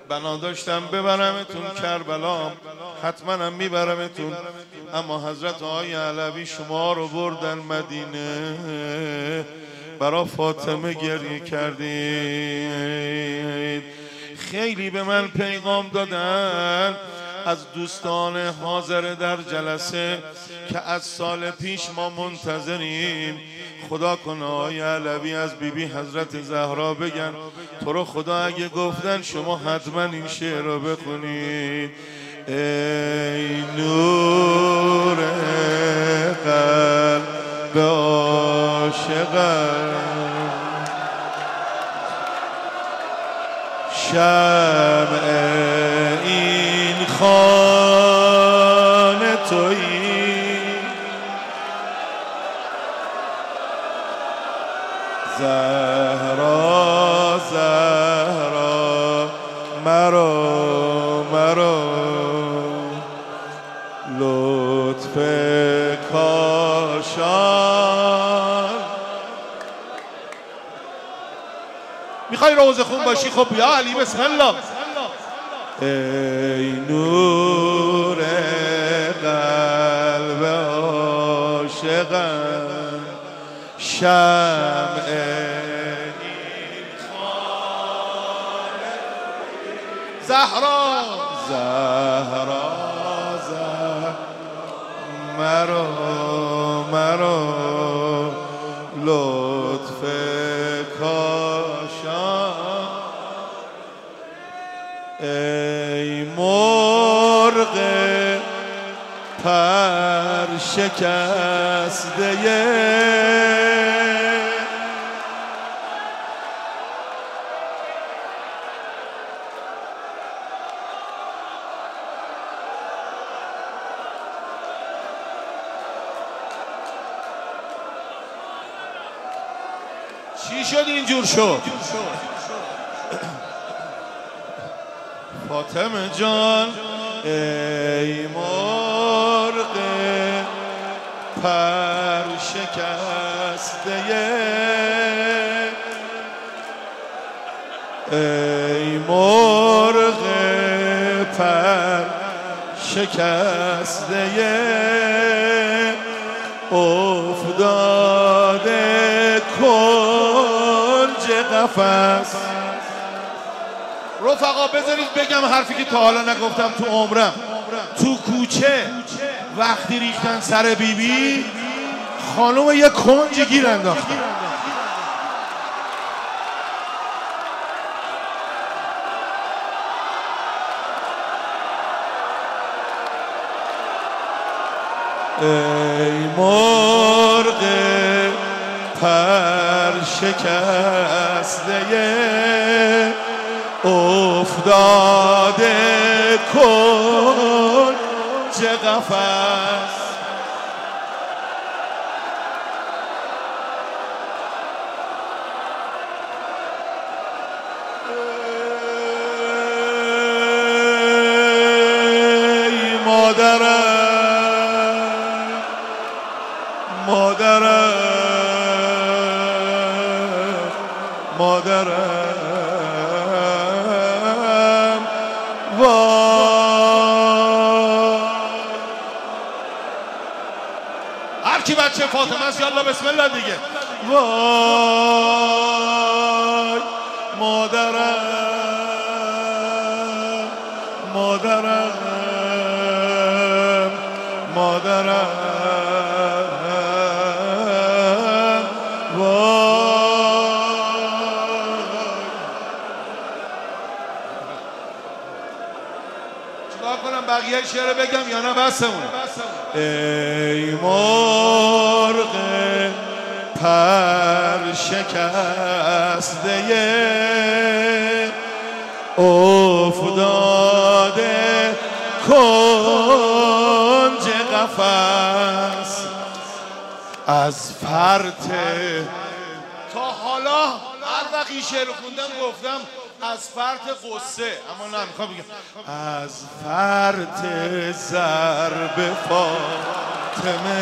بنا داشتم ببرمتون کربلا، حتما هم میبرمتون، اما حضرت آقای علوی شما رو بردن مدینه، برا فاطمه گریه کردید. خیلی به من پیغام دادن از دوستان حاضر در جلسه که از سال پیش ما منتظریم، خدا کنه آقای علوی از بیبی حضرت زهرا بگن تو رو خدا اگه گفتن شما حتما این شعر رو بخونید. ای نور قلب عاشقم، شمع این خانه تویی، زهرا زهرا مرا مرا، لطف کاشان. میخوای روزه خون باشی؟ خب یا علی بسم الله. ای نور قلب عاشقم، شمع این خانه، زهرا زهرا زهرا مرا مرا، لطف کاشان. ای مرغ پر شکسته، چی شد اینجور شد؟ فاطمه جان ای مرغ پر شکسته، ای مرغ پر شکسته، افتاده کنج قفس. رفقا بذارید بگم حرفی که تا حالا نگفتم تو عمرم. تو کوچه وقتی ریختن سر بیبی، خانوم یه کنج گیر انداختن. ای مرغ پر شکسته، افتاده کنج قفس. ای مادرم مادرم مادرم، وای. هر کی بچه فاطمه است یالله بسم الله دیگه. وای مادرم مادرم مادرم، بقیه شعر بگم یا نه بسمون؟ ای مرغ پر شکسته، افتاده کنج قفس، از فرط. تا حالا هر وقت این شعر خوندم گفتم از فرط غصه، اما نه میخوام بگم از فرط ضرب فاطمه.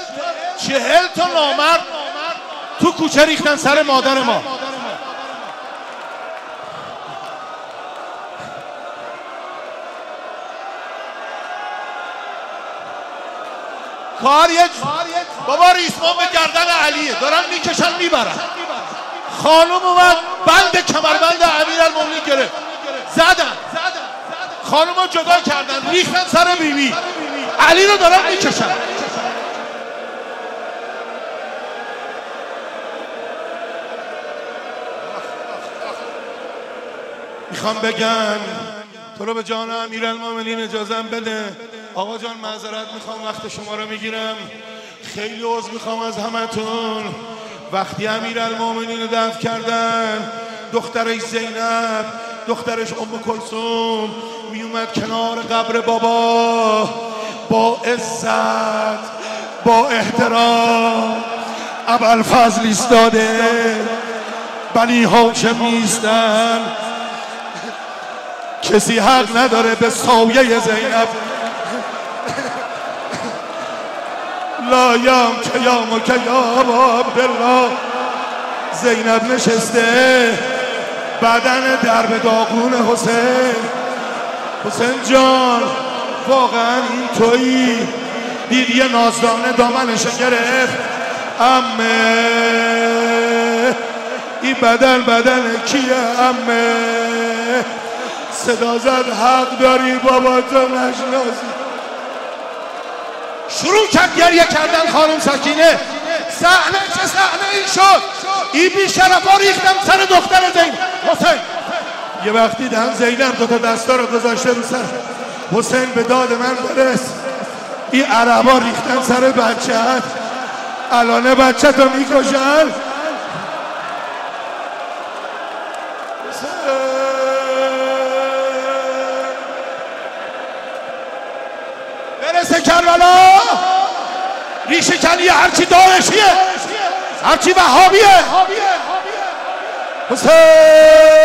40 تا نامرد تو کوچه ریختن سر مادر ما. کار یه بابا ریسمان به گردن علیه، دارن میکشن میبرن. خانم اومد بند کمربند امیرالمومنین گرفت، زدن خانم رو جدا کردن، ریختن سر بیبی. علی رو دارن میکشن. میخوام بگم تو رو به جان امیرالمومنین اجازه بده. آقا جان معذرت میخوام، وقت شما رو میگیرم، خیلی عذر میخوام از همتون. وقتی امیرالمومنین رو دفن کردن، دخترش زینب، دخترش ام کلثوم میومد کنار قبر بابا با عزت، با احترام. ابوالفضل ایستاده، بنی هاشم نیستن، کسی حق نداره به سایه زینب. لا یام که یام و که یام عبدالله. زینب نشسته، بدن درب داغون حسین. حسین جان واقعا این تویی؟ دید یه نازدانه دامنشو گرفت. عمه این بدن کیه عمه؟ صدا زد حق داری بابا تو نشناسی. شروع کرد گریه کردن خانم سکینه. صحنه چه صحنه ای شد؟ این بی‌شرفا ریختم سر دختر زینب. حسین یه وقتی دیدم زینب دوتا دستا رو گذاشته رو سر حسین، به داد من برس. این عربا ریختن سر بچه‌ت، الان بچه تو میکشن. برسه کربلا، ریشه کنیه، هرچی داعشیه، هرچی وهابیه. حسین